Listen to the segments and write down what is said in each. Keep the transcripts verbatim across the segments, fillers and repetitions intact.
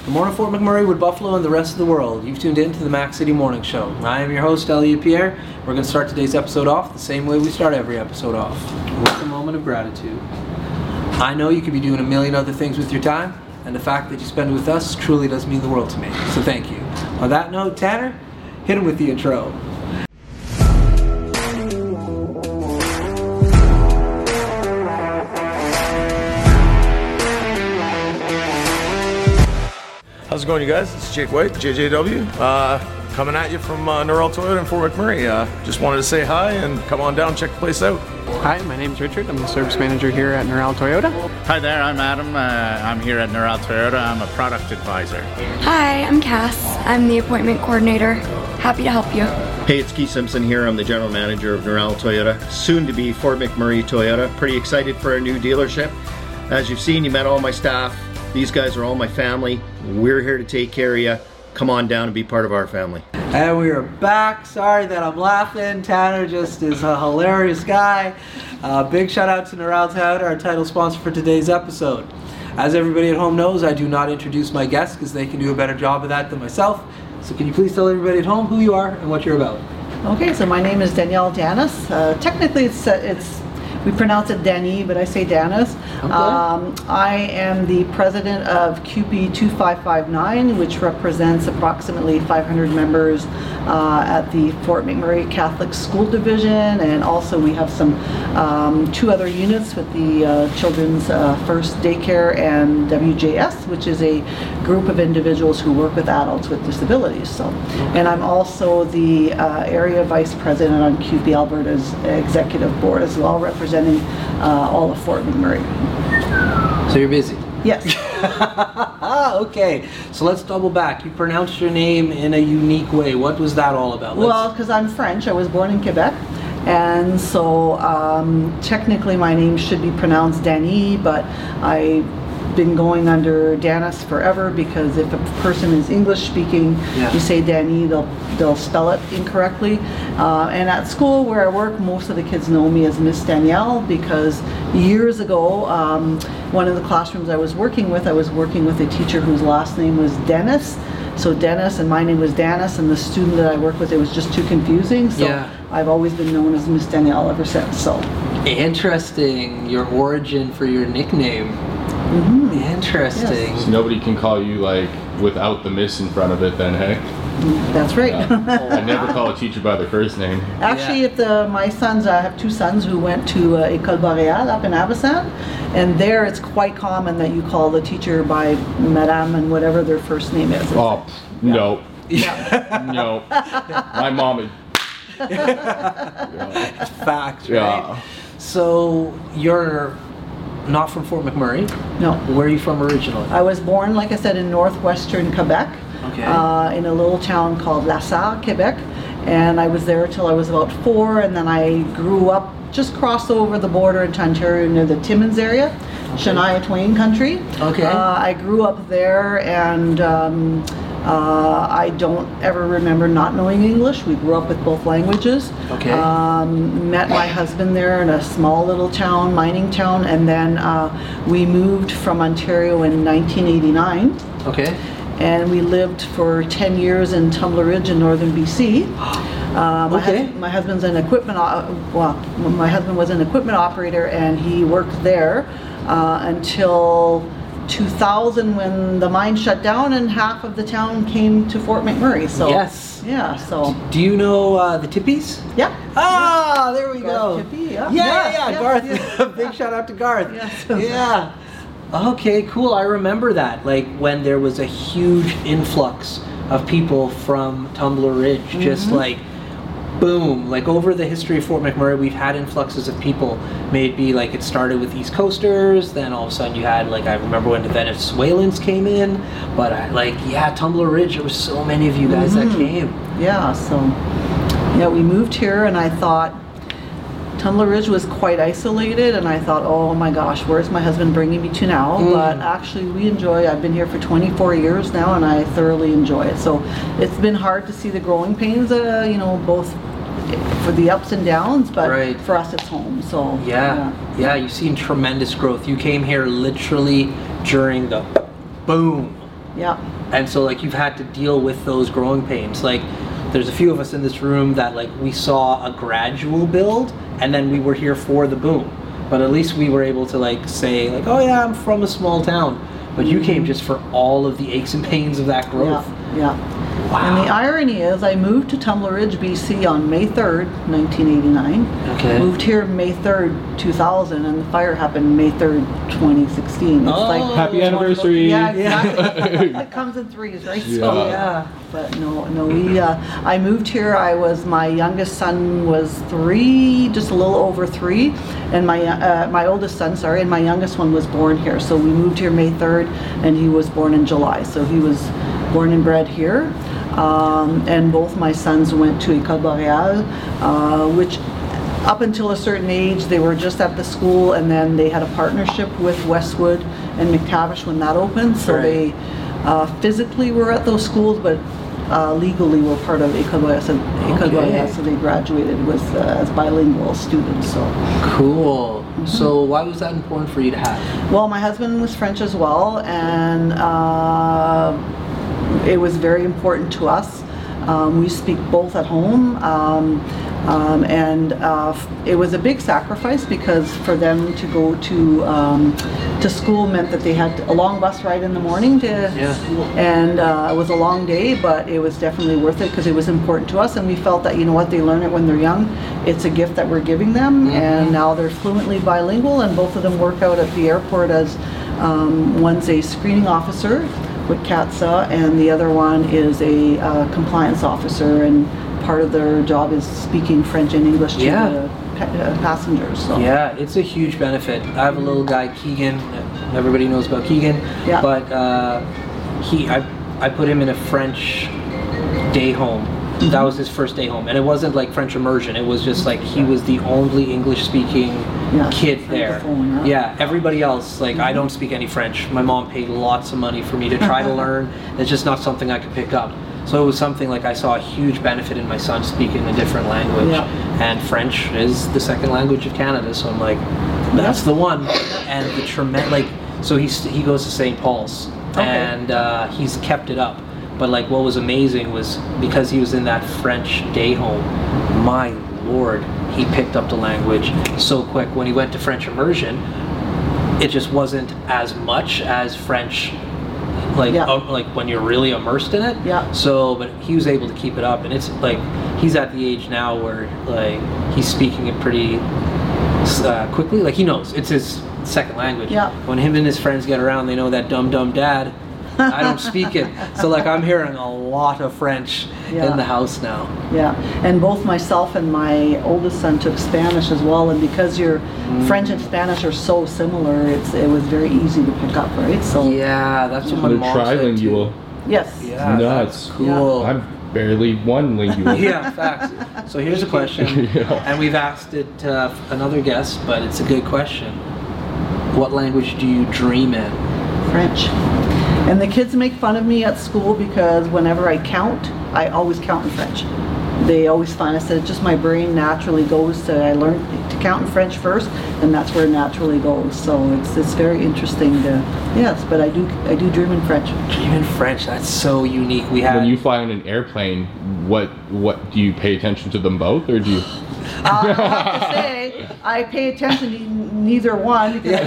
Good morning, Fort McMurray, Wood Buffalo, and the rest of the world. You've tuned in to the Mac City Morning Show. I am your host, Elliot Pierre. We're going to start today's episode off the same way we start every episode off, with a moment of gratitude. I know you could be doing a million other things with your time, and the fact that you spend it with us truly does mean the world to me, so thank you. On that note, Tanner, hit him with the intro. How's it going, you guys? It's Jake White, J J W, uh, coming at you from uh, Norrell Toyota in Fort McMurray. Uh, just wanted to say hi and come on down, check the place out. Hi, my name's Richard. I'm the service manager here at Norrell Toyota. Hi there, I'm Adam. Uh, I'm here at Norrell Toyota. I'm a product advisor. Hi, I'm Cass. I'm the appointment coordinator. Happy to help you. Hey, it's Keith Simpson here. I'm the general manager of Norrell Toyota, soon to be Fort McMurray Toyota. Pretty excited for our new dealership. As you've seen, you met all my staff. These guys are all my family. We're here to take care of you. Come on down and be part of our family. And we are back. Sorry that I'm laughing. Tanner just is a hilarious guy. Uh, big shout out to Norrell Toyota, our title sponsor for today's episode. As everybody at home knows, I do not introduce my guests because they can do a better job of that than myself. So can you please tell everybody at home who you are and what you're about? Okay, so my name is Danielle Danis. Uh, technically, it's uh, it's we pronounce it Danny, but I say Danis. Okay. Um, I am the president of Q P two five five nine, which represents approximately five hundred members uh, at the Fort McMurray Catholic School Division, and also we have some um, two other units with the uh, Children's uh, First Daycare and W J S, which is a group of individuals who work with adults with disabilities. So, and I'm also the uh, area vice president on Q P Alberta's executive board as well, representing uh, all of Fort McMurray. So you're busy? Yes. Okay, so let's double back. You pronounced your name in a unique way. What was that all about? Let's... Well, because I'm French. I was born in Quebec. And so um, technically my name should be pronounced Dany, but I've been going under Danis forever because if a person is English speaking, yeah. you say Dany, they'll, they'll spell it incorrectly. Uh, and at school where I work, most of the kids know me as Miss Danielle because years ago, um, one of the classrooms I was working with, I was working with a teacher whose last name was Dennis. So Dennis and my name was Danis, and the student that I work with, it was just too confusing. So yeah. I've always been known as Miss Danielle ever since. So interesting, your origin for your nickname. mm-hmm. Interesting. Yes. So nobody can call you like without the miss in front of it then, hey? That's right. Yeah. I never call a teacher by their first name. Actually, Yeah. if the, my sons, I have two sons who went to uh, École Boréale up in Abassan, and there it's quite common that you call the teacher by Madame and whatever their first name is. Oh, no. Yeah. No. My mom is... yeah. Facts, right? Yeah. So you're not from Fort McMurray? No. Where are you from originally? I was born, like I said, in northwestern Quebec, Okay. uh, in a little town called La Sarre, Quebec, and I was there till I was about four, and then I grew up, just crossed over the border into Ontario near the Timmins area, okay. Shania Twain country. Okay. Uh, I grew up there, and um, uh, I don't ever remember not knowing English. We grew up with both languages. Okay. Um, met my husband there in a small little town, mining town, and then uh, we moved from Ontario in nineteen eighty-nine. Okay. And we lived for ten years in Tumbler Ridge in northern B C. Uh, my, Okay. hus- my husband's an equipment, uh, well, my husband was an equipment operator, and he worked there uh, until two thousand when the mine shut down and half of the town came to Fort McMurray. So Yes. yeah, so Do you know uh, the Tippies? yeah. Ah, there we Garth go. Tippie, Yeah, yeah. yeah, Yes, yeah. yes, Garth. yes. Big shout out to Garth. Yes. Yeah. Okay, cool. I remember that. Like when there was a huge influx of people from Tumbler Ridge, mm-hmm. just like boom. Like over the history of Fort McMurray, we've had influxes of people. Maybe like it started with East Coasters, then all of a sudden you had like I remember when the Venezuelans came in, but I, like yeah, Tumbler Ridge. There were so many of you guys Mm-hmm. that came. Yeah, so yeah, we moved here, and I thought Tumbler Ridge was quite isolated, and I thought, oh my gosh, where's my husband bringing me to now? Mm. But actually, we enjoy. I've been here for twenty-four years now, and I thoroughly enjoy it. So it's been hard to see the growing pains, uh, you know, both for the ups and downs, but Right. for us, it's home. So Yeah, yeah. yeah, you've seen tremendous growth. You came here literally during the boom Yeah. And so like you've had to deal with those growing pains. Like there's a few of us in this room that like we saw a gradual build and then we were here for the boom. But at least we were able to like say like, oh yeah, I'm from a small town. But you came just for all of the aches and pains of that growth. Yeah, yeah. Wow. And the irony is I moved to Tumbler Ridge, B C on May third, nineteen eighty-nine. Okay. Moved here May third, two thousand, and the fire happened May third, twenty sixteen. It's Oh, like Happy anniversary. Yeah, exactly. It comes in threes, right? Yeah. So yeah. But no, no, we, uh, I moved here, I was, my youngest son was three, just a little over three, and my, uh, my oldest son, sorry, and my youngest one was born here. So we moved here May third, and he was born in July. So he was born and bred here. Um, and both my sons went to École Boréale, uh, which up until a certain age, they were just at the school, and then they had a partnership with Westwood and McTavish when that opened. So Right. they uh, physically were at those schools, but uh, legally were part of École Boréale. So, École Okay. Boréale, so they graduated with uh, as bilingual students. So. Cool. So why was that important for you to have? Well, my husband was French as well, and uh, it was very important to us. Um, we speak both at home, um, um, and uh, it was a big sacrifice because for them to go to um, to school meant that they had a long bus ride in the morning to, Yeah. and uh, it was a long day, but it was definitely worth it because it was important to us, and we felt that, you know what, they learn it when they're young. It's a gift that we're giving them, Mm-hmm. and now they're fluently bilingual, and both of them work out at the airport as um, one's a screening officer with C A T S A, and the other one is a uh, compliance officer, and part of their job is speaking French and English to Yeah. the pa uh, passengers. So. Yeah, it's a huge benefit. I have a little guy, Keegan. Everybody knows about Keegan. Yeah. But uh, he, I, I put him in a French day home. That was his first day home, and it wasn't like French immersion. It was just like he was the only English-speaking Yeah, kid there. Francophone, huh? Yeah, everybody else, like I don't speak any French. My mom paid lots of money for me to try to learn. It's just not something I could pick up. So it was something like I saw a huge benefit in my son speaking a different language. Yeah. And French is the second language of Canada, so I'm like, that's the one. And the tremendous, like, so he's, he goes to Saint Paul's, Okay. and uh, he's kept it up. But like what was amazing was because he was in that French day home, my lord, he picked up the language so quick. When he went to French immersion, it just wasn't as much as French, like Yeah. um, like when you're really immersed in it. Yeah. So, but he was able to keep it up, and it's like he's at the age now where like he's speaking it pretty uh, quickly. Like he knows it's his second language. Yeah. When him and his friends get around, they know that dumb dumb dad. I don't speak it. So like I'm hearing a lot of French Yeah. in the house now. Yeah, and both myself and my oldest son took Spanish as well, and because your French and Spanish are so similar, it's it was very easy to pick up, right? So Yeah, that's what my They're mom said too. trilingual. yes, Yeah, Nuts. that's cool. I'm barely one lingual. Yeah, facts. So here's a question, Yeah. and we've asked it to another guest, but it's a good question. What language do you dream in? French. And the kids make fun of me at school because whenever I count, I always count in French. They always find, I said, it's just my brain naturally goes to, I learned to count in French first, and that's where it naturally goes. So it's it's very interesting to, yes, but I do I do dream in French. Dream in French. That's so unique. We had. When you fly on an airplane, what what do you pay attention to them both, or do you? Uh, I have to say, I pay attention to neither one because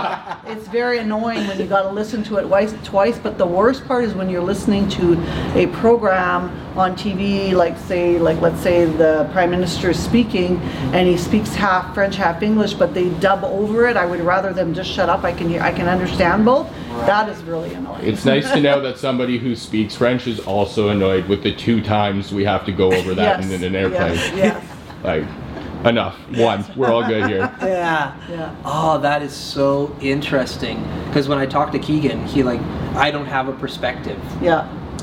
it's very annoying when you got to listen to it twice, twice. But the worst part is when you're listening to a program on T V, like say, like let's say the Prime Minister is speaking, and he speaks half French, half English, but they dub over it. I would rather them just shut up. I can hear, I can understand both. That is really annoying. It's nice to know that somebody who speaks French is also annoyed with the two times we have to go over that Yes, in an airplane. yes, yes. Like, enough. One. We're all good here. Yeah. Yeah. Oh, that is so interesting. Because when I talk to Keegan, he like, I don't have a perspective. Yeah.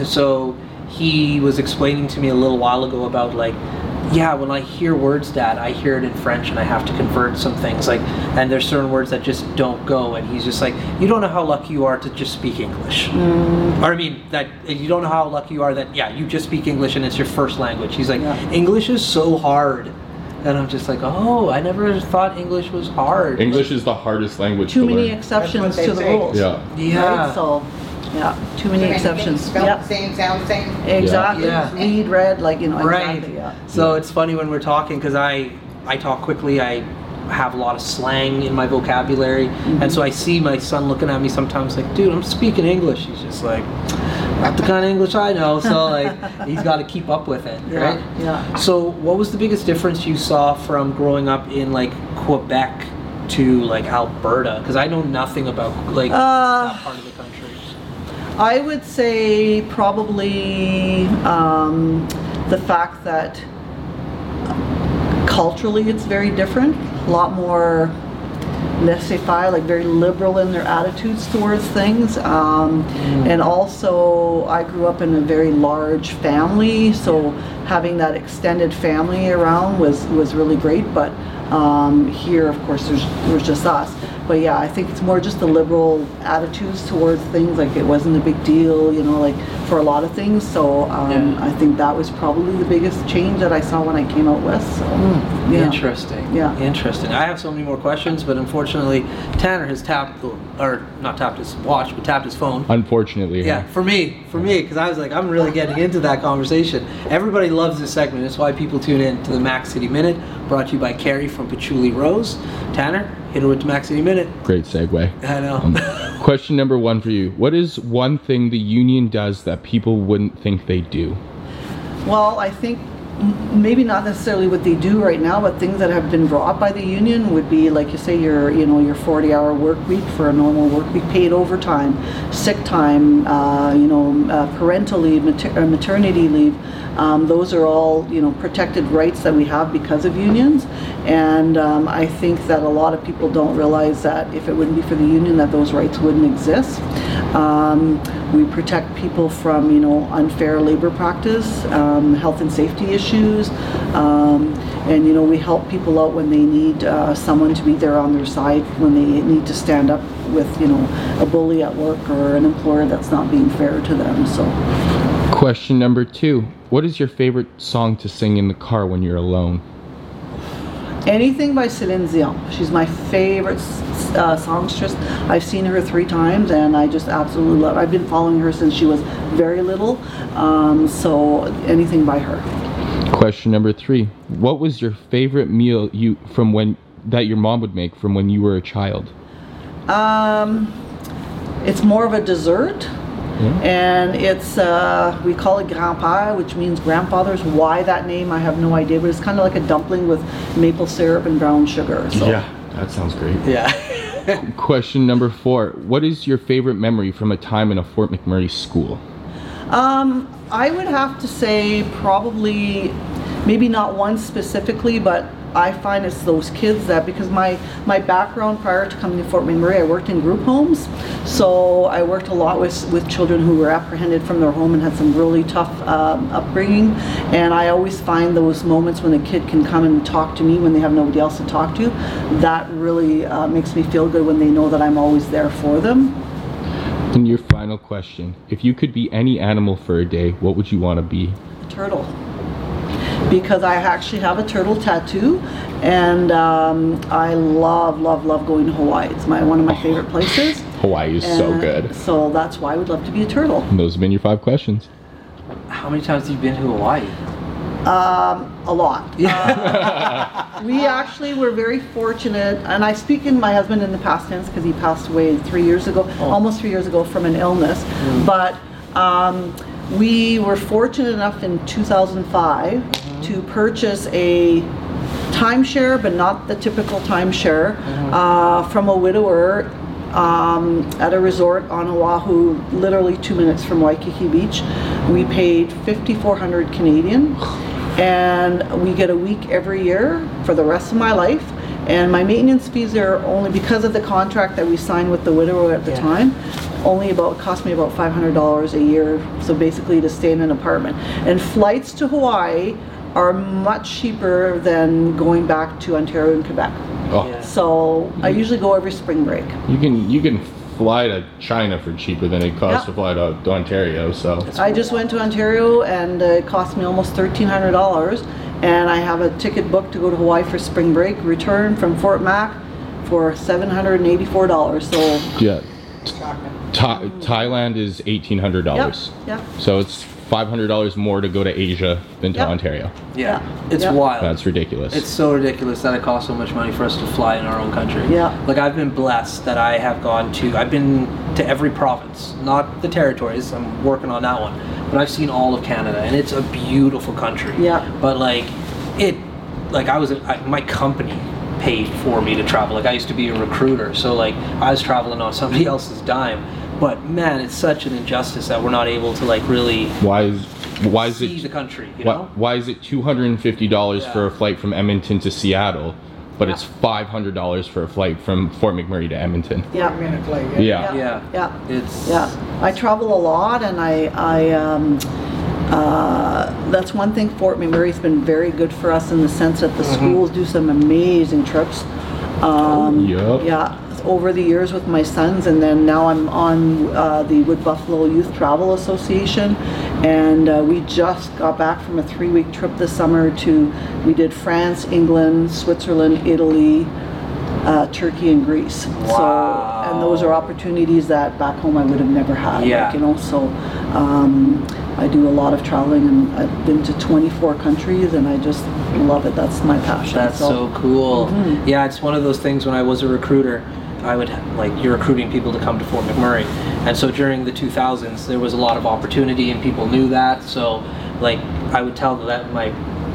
So he was explaining to me a little while ago about like, yeah, when I hear words, Dad, I hear it in French and I have to convert some things. Like, and there's certain words that just don't go. And he's just like, you don't know how lucky you are to just speak English. Mm. Or I mean, that you don't know how lucky you are that, yeah, you just speak English and it's your first language. He's like, Yeah. English is so hard. And I'm just like, oh, I never thought English was hard. English is the hardest language Too to many learn. exceptions That's what to they the say. rules. Yeah. Yeah. Right? So, Yeah, too many exceptions. Spelled Yep. the same, sound the same. Exactly. Yeah. Read, read, like, you know, Right. exactly, yeah. So it's funny when we're talking because I I talk quickly. I have a lot of slang in my vocabulary, Mm-hmm. and so I see my son looking at me sometimes like, dude, I'm speaking English. He's just like, not the kind of English I know. So like, he's got to keep up with it, Yeah, right? yeah. So what was the biggest difference you saw from growing up in like Quebec to like Alberta? Because I know nothing about like Uh, that part of the country. I would say probably um, the fact that culturally it's very different, a lot more laissez-faire, like very liberal in their attitudes towards things. Um, and also I grew up in a very large family, so having that extended family around was, was really great. But um, here, of course, there's, there's just us. But yeah, I think it's more just the liberal attitudes towards things, like it wasn't a big deal, you know, like for a lot of things. So um, Yeah. I think that was probably the biggest change that I saw when I came out west. So, yeah. Interesting. Yeah. Interesting. I have so many more questions, but unfortunately, Tanner has tapped, the, or not tapped his watch, but tapped his phone. Unfortunately. Yeah, for me, for me, because I was like, I'm really getting into that conversation. Everybody loves this segment. That's why people tune in to the Mac City Minute, brought to you by Carrie from Patchouli Rose. Tanner, hit her with the Mac City Minute. Great segue. I know. Um, question number one for you. What is one thing the union does that people wouldn't think they do? Well, I think m- maybe not necessarily what they do right now, but things that have been brought by the union would be, like you say, your you know your forty hour work week for a normal work week, paid overtime, sick time, uh, you know, uh, parental leave, mater- uh, maternity leave. Um, those are all, you know, protected rights that we have because of unions. And um, I think that a lot of people don't realize that if it wouldn't be for the union, that those rights wouldn't exist. Um, we protect people from, you know, unfair labor practice, um, health and safety issues, um, and, you know, we help people out when they need uh, someone to be there on their side, when they need to stand up with, you know, a bully at work or an employer that's not being fair to them. So. Question number two. What is your favorite song to sing in the car when you're alone? Anything by Celine Dion. She's my favorite uh, songstress. I've seen her three times and I just absolutely love her. I've been following her since she was very little, um, so anything by her. Question number three. What was your favorite meal you from when that your mom would make from when you were a child? Um, it's more of a dessert. Yeah. And it's, uh, we call it grand-père, which means grandfather's. Why that name, I have no idea, but it's kind of like a dumpling with maple syrup and brown sugar. So. Yeah, that sounds great. Yeah. Question number four. What is your favorite memory from a time in a Fort McMurray school? Um, I would have to say probably, maybe not one specifically, but I find it's those kids that, because my, my background prior to coming to Fort McMurray, I worked in group homes. So I worked a lot with, with children who were apprehended from their home and had some really tough um, upbringing. And I always find those moments when a kid can come and talk to me when they have nobody else to talk to, that really uh, makes me feel good when they know that I'm always there for them. And your final question. If you could be any animal for a day, what would you want to be? A turtle. Because I actually have a turtle tattoo, and um, I love, love, love going to Hawaii. It's my one of my favorite places. Hawaii is so And good. So that's why I would love to be a turtle. And those have been your five questions. How many times have you been to Hawaii? Um, a lot. Uh, we actually were very fortunate, and I speak in my husband in the past tense because he passed away three years ago, Oh. almost three years ago from an illness. Mm. But um, we were fortunate enough in two thousand five Mm-hmm. to purchase a timeshare, but not the typical timeshare, Mm-hmm. uh, from a widower um, at a resort on Oahu, literally two minutes from Waikiki Beach. We paid fifty-four hundred Canadian, and we get a week every year for the rest of my life. And my maintenance fees are only, because of the contract that we signed with the widower at the Yeah. time, only about, cost me about five hundred dollars a year, so basically to stay in an apartment. And flights to Hawaii are much cheaper than going back to Ontario and Quebec. Oh, Yeah. So I usually go every spring break. you can you can fly to China for cheaper than it costs Yeah. to fly to, to Ontario. So I just went to Ontario and uh, it cost me almost thirteen hundred dollars, and I have a ticket booked to go to Hawaii for spring break, return from Fort Mac for seven hundred eighty-four dollars. So yeah, Tha- Thailand is eighteen hundred dollars. Yep, yep. So it's five hundred dollars more to go to Asia than to Yep. Ontario. Yeah, Yeah. it's Yeah. wild. That's ridiculous. It's so ridiculous that it costs so much money for us to fly in our own country. Yeah. Like I've been blessed that I have gone to, I've been to every province, not the territories, I'm working on that one, but I've seen all of Canada and it's a beautiful country. Yeah. But like, it, like I was, I, my company paid for me to travel. Like I used to be a recruiter, so like I was traveling on somebody else's dime. But man, it's such an injustice that we're not able to like really why is why is see it the country, you why, know? why is it two hundred fifty dollars Yeah. for a flight from Edmonton to Seattle, but Yeah. it's five hundred dollars for a flight from Fort McMurray to Edmonton? Yeah. Yeah. Yeah. Yeah. It's Yeah, I travel a lot, and I, I um, uh, that's one thing. Fort McMurray's been very good for us in the sense that the schools do some amazing trips. Um, Yup. Yeah, over the years with my sons, and then now I'm on uh, the Wood Buffalo Youth Travel Association, and uh, we just got back from a three-week trip this summer to. We did France, England, Switzerland, Italy. Uh, Turkey and Greece. Wow. So, and those are opportunities that back home I would have never had. Yeah. Like, you know, so um, I do a lot of traveling, and I've been to twenty-four countries, and I just love it. That's my passion. That's so cool. Mhm. Yeah, it's one of those things. When I was a recruiter, I would like you're recruiting people to come to Fort McMurray, and so during the two thousands, there was a lot of opportunity, and people knew that. So, like, I would tell that my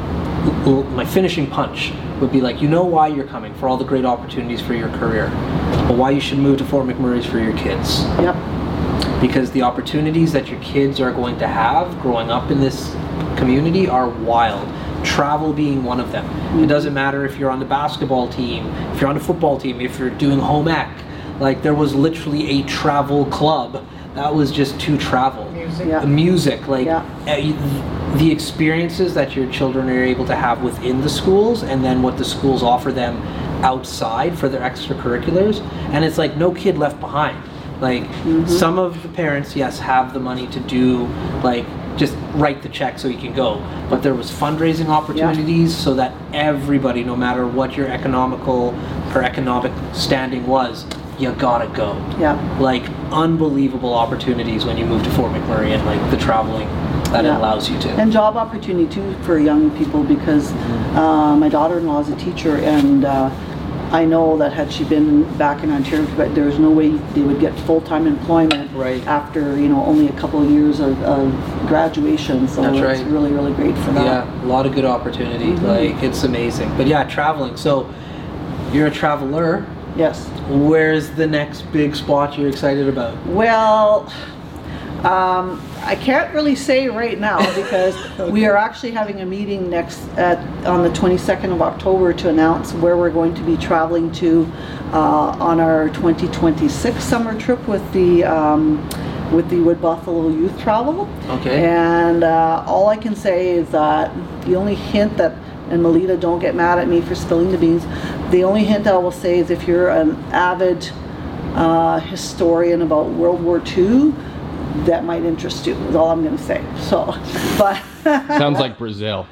my finishing punch would be like, you know why you're coming, for all the great opportunities for your career, but why you should move to Fort McMurray's for your kids. Yep. Because the opportunities that your kids are going to have growing up in this community are wild. Travel being one of them. It doesn't matter if you're on the basketball team, if you're on the football team, if you're doing home ec. Like there was literally a travel club that was just to travel. Music. Yeah. Music, like Yeah. uh, the experiences that your children are able to have within the schools, and then what the schools offer them outside for their extracurriculars. And it's like no kid left behind. Like some of the parents, yes, have the money to do like just write the check so you can go. But there was fundraising opportunities so that everybody, no matter what your economical or economic standing was, you gotta go. Yeah. Like unbelievable opportunities when you move to Fort McMurray and like the traveling that Yeah. it allows you to. And job opportunity too for young people, because uh, my daughter-in-law is a teacher, and uh, I know that had she been back in Ontario, but there's no way they would get full-time employment Right. after, you know, only a couple of years of, of graduation. So That's it's right. really, really great for that. Yeah, a lot of good opportunity. Mm-hmm. Like it's amazing. But yeah, traveling. So you're a traveler. Yes. Where's the next big spot you're excited about? Well, um, I can't really say right now because we are actually having a meeting next at, on the twenty-second of October to announce where we're going to be traveling to uh, on our twenty twenty-six summer trip with the um, with the Wood Buffalo Youth Travel. Okay. And uh, all I can say is that the only hint that, and Melita, don't get mad at me for spilling the beans, the only hint I will say is if you're an avid uh, historian about World War Two, that might interest you, is all I'm going to say. So, but Sounds like Brazil.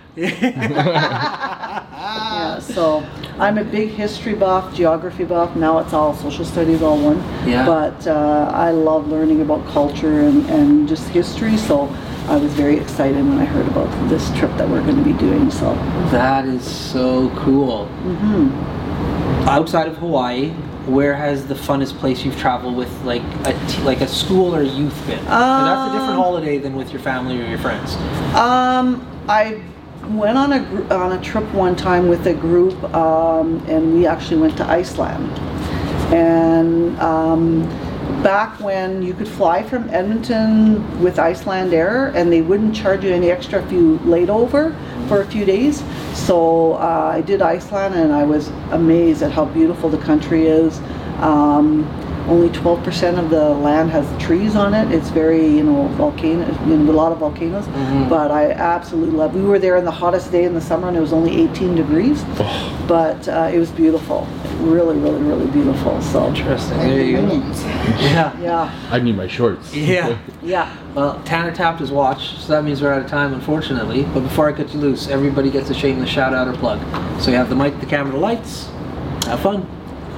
yeah, so I'm a big history buff, geography buff. Now it's all social studies, all one. Yeah. But uh, I love learning about culture and, and just history. So I was very excited when I heard about this trip that we're going to be doing. So That is so cool. mhm. Outside of Hawaii, where has the funnest place you've traveled with like a t- like a school or youth been? 'Cause that's a different Um, holiday than with your family or your friends. Um, I went on a gr- on a trip one time with a group, um, and we actually went to Iceland. And um, back when you could fly from Edmonton with Iceland Air, and they wouldn't charge you any extra if you laid over for a few days. So uh, I did Iceland, and I was amazed at how beautiful the country is. Um, only twelve percent of the land has trees on it. It's very, you know, volcano, you know, a lot of volcanoes. Mhm. But I absolutely love. We were there in the hottest day in the summer, and it was only eighteen degrees. But uh, it was beautiful, really, really, really beautiful. So Interesting. There you go. Yeah. yeah, I need my shorts. Yeah. yeah. Well, Tanner tapped his watch, so that means we're out of time, unfortunately. But before I cut you loose, everybody gets a shameless shout out or plug. So you have the mic, the camera, the lights. Have fun.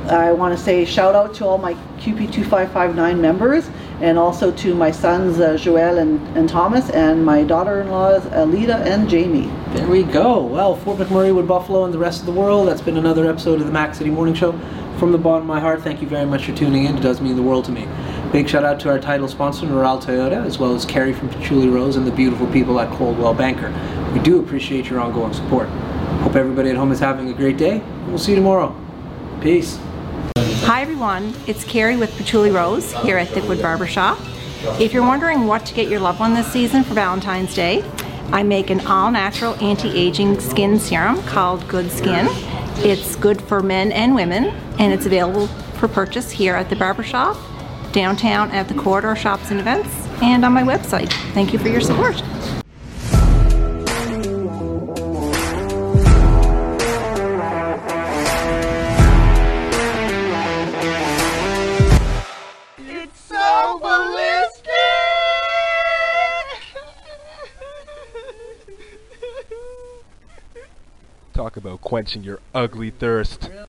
I want to say shout out to all my Q P two five five nine members, and also to my sons uh, Joel and, and Thomas, and my daughter-in-laws Alita and Jamie. There we go. Well, Fort McMurray, Wood Buffalo, and the rest of the world, that's been another episode of the Mac City Morning Show. From the bottom of my heart, thank you very much for tuning in. It does mean the world to me. Big shout out to our title sponsor, Noral Toyota, as well as Carrie from Patchouli Rose and the beautiful people at Coldwell Banker. We do appreciate your ongoing support. Hope everybody at home is having a great day, and we'll see you tomorrow. Peace. Hi everyone, it's Carrie with Patchouli Rose here at Thickwood Barbershop. If you're wondering what to get your loved one this season for Valentine's Day, I make an all-natural anti-aging skin serum called Good Skin. It's good for men and women, and it's available for purchase here at the barbershop, downtown at the Corridor Shops and Events, and on my website. Thank you for your support. Talk about quenching your ugly thirst.